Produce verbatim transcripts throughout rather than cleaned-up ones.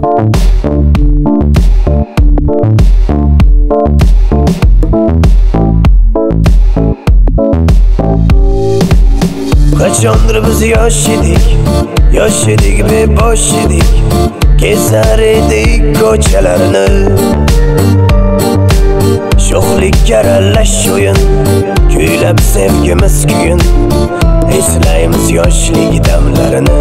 Qachondir biz yosh edik, yosh edik bebosh edik, kezar edik ko'chalarni. Sho'xlikka aralash o'yin, kuylab sevgimiz kuyin, eslaymiz yoshlik damlarini.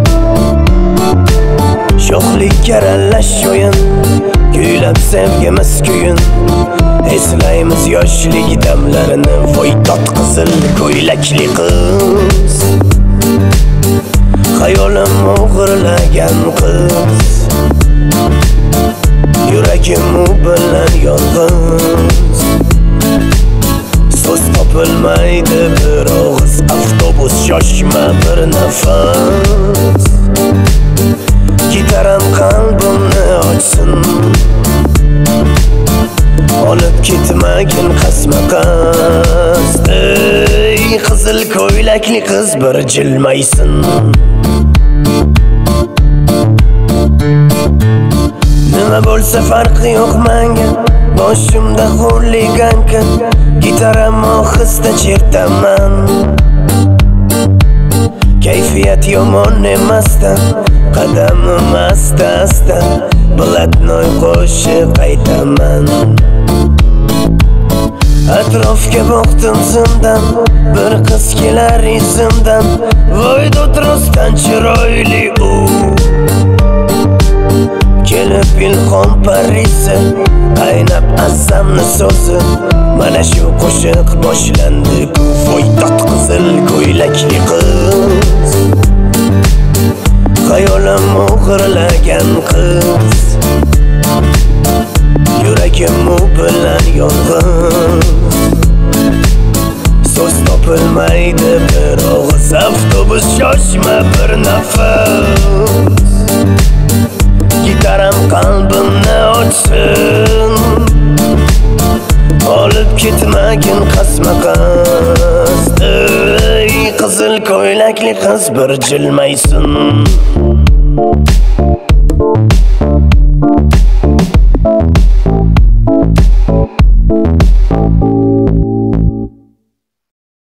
Sho'xlikka aralash o'yin, kuylab sevgimiz kuyin, eslaymiz yoshlik damlarini. Voy tot qizil ko'ylakli qiz, xayolim o'g'irlagan qiz, yuragim u bilan yolg'iz. So'z topilmaydi bir og'iz, avtobus shoshma bir nafas, gitaram qalbimni ochsin, olib ketmagin qasma-qas. Ey qizil ko'ylakli qiz, bir jilmaysin. Nima bo'lsa farqi yo'q menga, boshimda xuliganka, gitaram ohista chertaman. Kayfiyat yomon emasdan, qadamim asta-asta, blatnoy qo'shib aytaman. Atrofga boqdim zimdan, bir qiz kelar izimdan, voy do'trosdan chiroyli u. Kelib ilhom parisi, qaynab azamni so'zi, mana shu qo'shiq boshlandi. Voy tot qizil ko'ylakli qiz, xayolim o'g'irlagan qiz, yuragim u bilan yolg'iz. So'z topilmaydi bir og'iz, avtobus shoshma bir nafas, gitaram qalbimni ochsin, olib ketmagin qasma-qas. Ey qizil ko'ylakli qiz, bir jilmaysin.